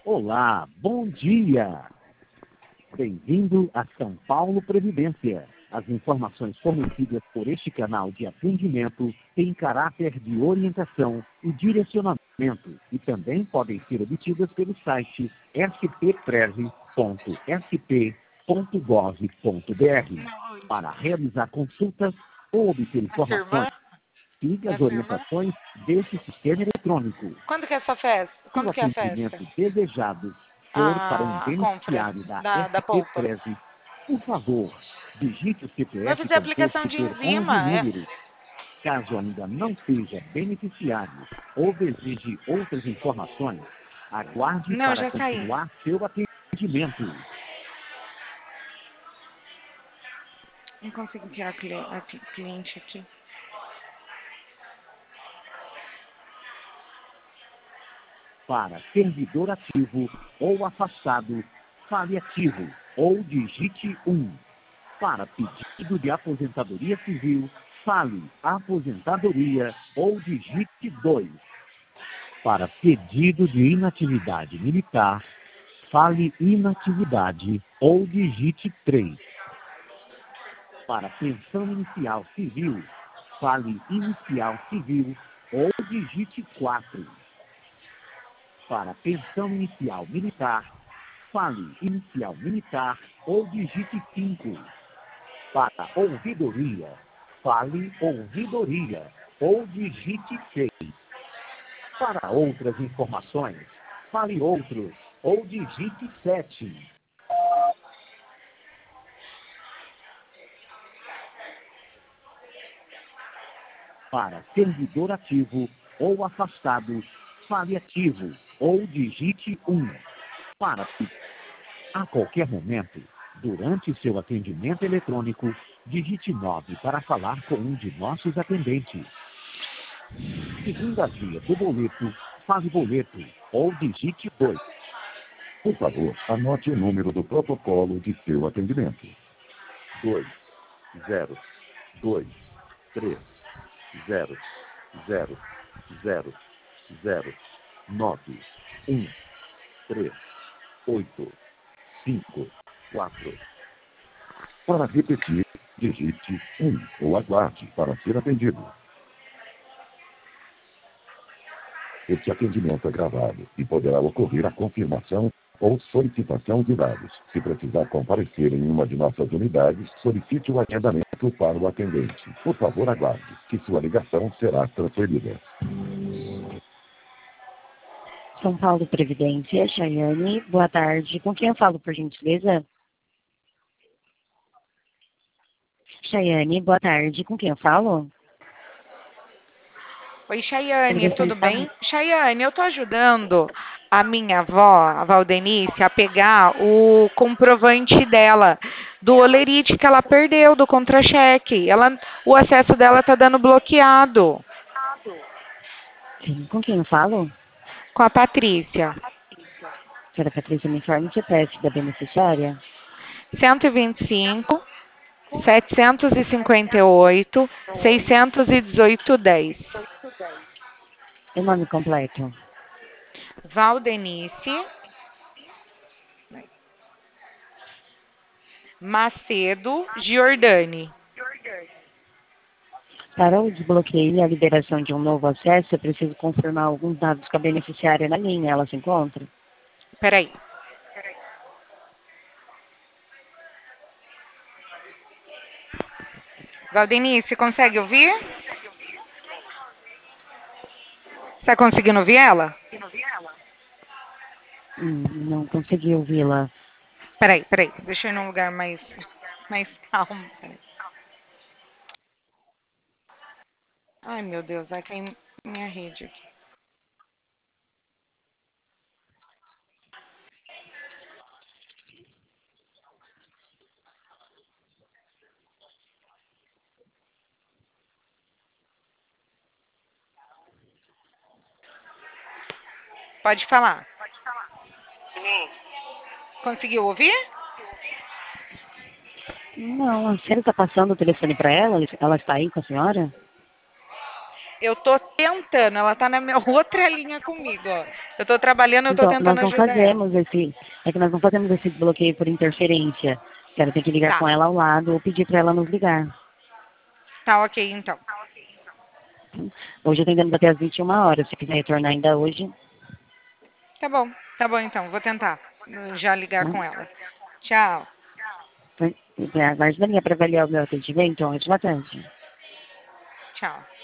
Olá, bom dia! Bem-vindo a São Paulo Previdência. As informações fornecidas por este canal de atendimento têm caráter de orientação e direcionamento e também podem ser obtidas pelo site spprev.sp.gov.br. Para realizar consultas ou obter A sua irmã? informações, siga É as a sua irmã? orientações deste sistema eletrônico. Quando que é essa festa? Se o Quando que é a festa? atendimento desejado for para um A compra beneficiário da da polpa. SP-Prev, por favor, digite o Vai CPF fazer aplicação composto de por 11 enzima, é? números. Caso ainda não seja beneficiário ou deseje outras informações, aguarde Não, para já saí. continuar seu atendimento. Não consigo tirar a cliente aqui. Para servidor ativo ou afastado, fale ativo ou digite 1. Para pedido de aposentadoria civil, fale aposentadoria ou digite 2. Para pedido de inatividade militar, fale inatividade ou digite 3. Para pensão inicial civil, fale inicial civil ou digite 4. Para pensão inicial militar, fale inicial militar ou digite 5. Para ouvidoria, fale ouvidoria ou digite 6. Para outras informações, fale outros ou digite 7. Para servidor ativo ou afastado, fale ativo ou digite 1. Para a qualquer momento, durante seu atendimento eletrônico, digite 9 para falar com um de nossos atendentes. Segundo a via do boleto, fale boleto ou digite 2. Por favor, anote o número do protocolo de seu atendimento. 2, 0, 2, 3, 0, 0, 0, 0, 9, 1, 3, 8, 5, 4. Para repetir, digite 1 ou aguarde para ser atendido. Este atendimento é gravado e poderá ocorrer a confirmação ou solicitação de dados. Se precisar comparecer em uma de nossas unidades, solicite o agendamento para o atendente. Por favor, aguarde, que sua ligação será transferida. São Paulo Previdência, Chayane, boa tarde. Com quem eu falo, por gentileza? Chayane, boa tarde. Com quem eu falo? Oi, Chayane, tudo bem? Chayane, eu tô ajudando a minha avó, a Valdenice, a pegar o comprovante dela do olerite que ela perdeu, do contra-cheque. O acesso dela tá dando bloqueado. Sim, com quem eu falo? Com a Patrícia. Senhora Patrícia, me informe o CPF da beneficiária. 125, 758, 618, 10. E o nome completo? Valdenice Macedo Giordani. Para o desbloqueio e a liberação de um novo acesso, eu preciso confirmar alguns dados com a beneficiária na linha. Ela se encontra? Peraí. Valdenice, consegue ouvir? Está conseguindo ouvir ela? Não consegui ouvi-la. Peraí. Deixa eu ir num lugar mais calmo. Peraí. Ai, meu Deus, vai cair minha rede aqui. Pode falar. Conseguiu ouvir? Não, a senhora está passando o telefone para ela? Ela está aí com a senhora? Eu tô tentando, ela tá na minha outra linha comigo, ó. Eu tô trabalhando, eu tô Então, tentando nós não ajudar ela. fazemos esse, é que nós não fazemos esse bloqueio por interferência. Ela tem que ligar Tá, com ela ao lado ou pedir para ela nos ligar. tá ok, então. Hoje atendemos até às 21 horas. Se quiser retornar ainda hoje, Tá bom então, vou tentar já ligar tá? com ela. Tchau. Aguarde na linha para avaliar o meu atendimento. Ótima tarde. Tchau.